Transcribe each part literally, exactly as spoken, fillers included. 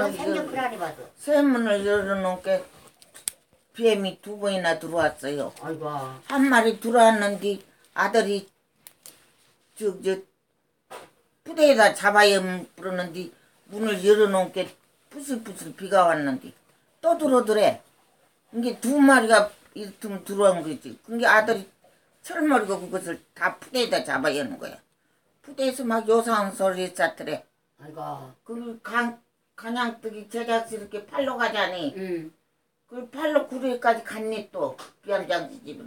쇠문을 생전을 안 해봐서. 쇠문을 열어놓게 뱀이 두 번이나 들어왔어요. 아이고. 한 마리 들어왔는데 아들이 저 저 부대에다 잡아야 부르는데 문을 열어놓게 부슬부슬 비가 왔는데 또 들어오더래. 이게 두 마리가 이렇게 들어온 거지. 그게 아들이 철머리고 그것을 다 푸대에다 잡아야 하는 거야. 푸대에서 막 요상한 소리 했었더래. 아이고. 그 간, 간양뜨기 제작스럽게 팔러 가자니. 응. 그 팔러 구리까지 갔니 또. 비암장씨 집으로.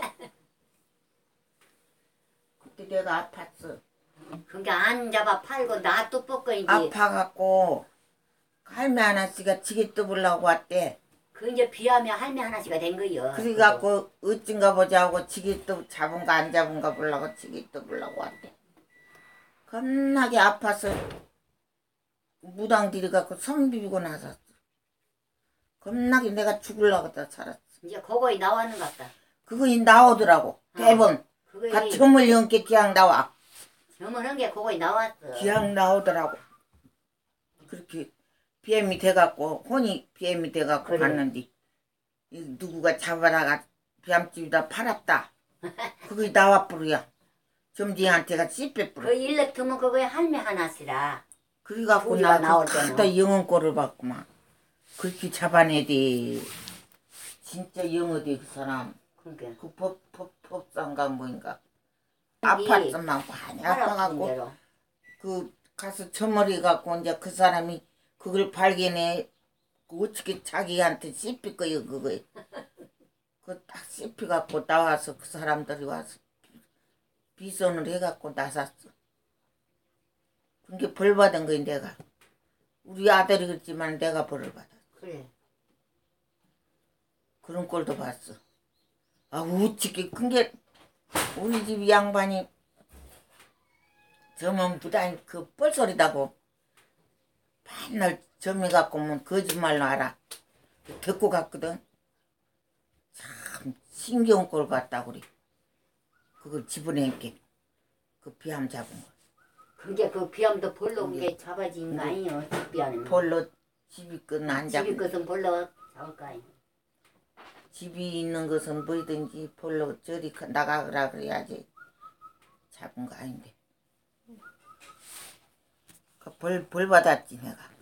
그때 내가 아팠어. 그러니까 안 잡아 팔고 나 또 뻗고 이제. 아파갖고 할매 하나씨가 지게 떠보려고 왔대. 그 이제 비하면 할매 하나씩가 된 거요. 그래갖고 어쩐가 보자 하고 지게 떠 잡은가 안 잡은가 보려고 지게 떠보려고 왔대. 겁나게 아파서 무당 들여갖고 손 비비고 나섰어. 겁나게 내가 죽으려고 다 살았어. 이제 그거에 나왔는 것 같다. 그거 이 나오더라고. 대본. 그거에 다 점을 연게 기왕 나와. 저만한 게 그거에 나왔어. 기왕 나오더라고. 그렇게 비엠이 돼갖고 혼이 비엠이 돼갖고 그래. 갔는데 누구가 잡아다가 비암집에다 팔았다. 그게 나와 뿌리야. 점쟁이한테가 씹혀 뿌려. 그 일렉 드면 그거에 할매 하나씩이라. 그래갖고 둘이가 나 나올 그다 영혼꼴을 봤구만. 그렇게 잡아내디. 진짜 영어디 그 사람. 그러니까. 그 법, 법, 법상가 뭐인가. 여기 아팠더만 많이 아파갖고 대로. 그 가서 저머리 갖고 이제 그 사람이 그걸 발견해. 그 어떻게 자기한테 씹힐 거요 그거. 그 딱 씹혀갖고 나와서 그 사람들이 와서 비선을 해갖고 나섰어. 그게 벌 받은 거야 내가. 우리 아들이 그랬지만 내가 벌을 받았어. 그래. 그런 꼴도 봤어. 아 우찌게 큰게 우리 집 양반이 저면 부단 그 뻘소리다고 맨날 점에 갖고 오면 거짓말로 알아. 듣고 갔거든. 참 신기한 꼴 봤다고 그래. 그걸 집어낸게 그 비암 잡은 거. 그게 그 비암도 벌로 그게 잡아진 거 아니에요? 비암은. 벌로 집이 끝은 안 잡고. 집이 것은 벌로 잡을 거 아니에요? 집이 있는 것은 뭐든지 벌로 저리 나가라 그래야지 잡은 거 아닌데. 그 벌, 벌 받았지 내가.